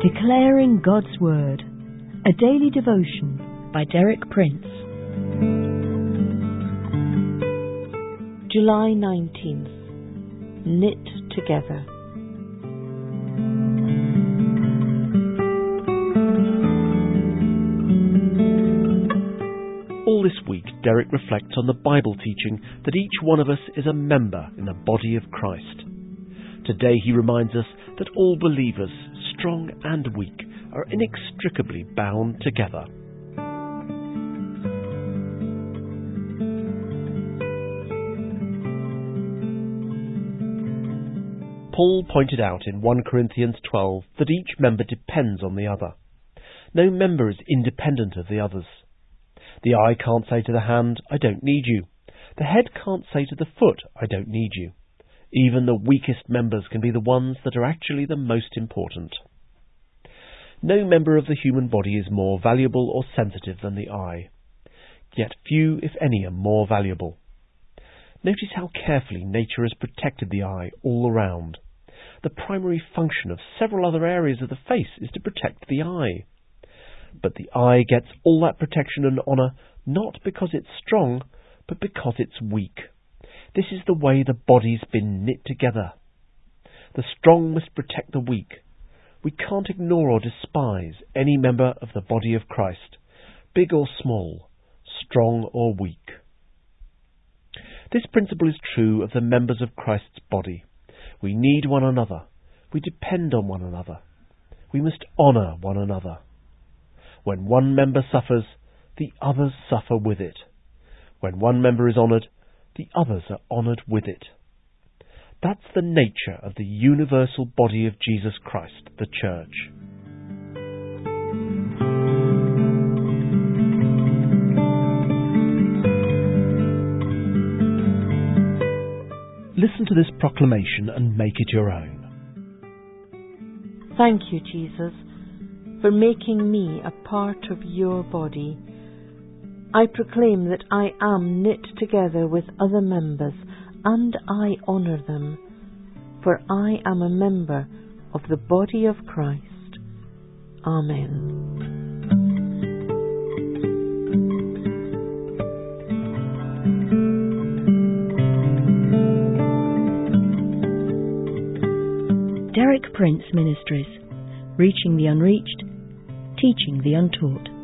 Declaring God's Word, a daily devotion by Derek Prince. July 19th. Knit Together. All this week, Derek reflects on the Bible teaching that each one of us is a member in the body of Christ. Today he reminds us that all believers, strong and weak, are inextricably bound together. Paul pointed out in 1 Corinthians 12 that each member depends on the other. No member is independent of the others. The eye can't say to the hand, "I don't need you." The head can't say to the foot, "I don't need you." Even the weakest members can be the ones that are actually the most important. No member of the human body is more valuable or sensitive than the eye. Yet few, if any, are more valuable. Notice how carefully nature has protected the eye all around. The primary function of several other areas of the face is to protect the eye. But the eye gets all that protection and honour not because it's strong, but because it's weak. This is the way the body's been knit together. The strong must protect the weak. We can't ignore or despise any member of the body of Christ, big or small, strong or weak. This principle is true of the members of Christ's body. We need one another. We depend on one another. We must honour one another. When one member suffers, the others suffer with it. When one member is honoured, the others are honoured with it. That's the nature of the universal body of Jesus Christ, the Church. Listen to this proclamation and make it your own. Thank you, Jesus, for making me a part of your body. I proclaim that I am knit together with other members, and I honour them, for I am a member of the body of Christ. Amen. Derek Prince Ministries, reaching the unreached, teaching the untaught.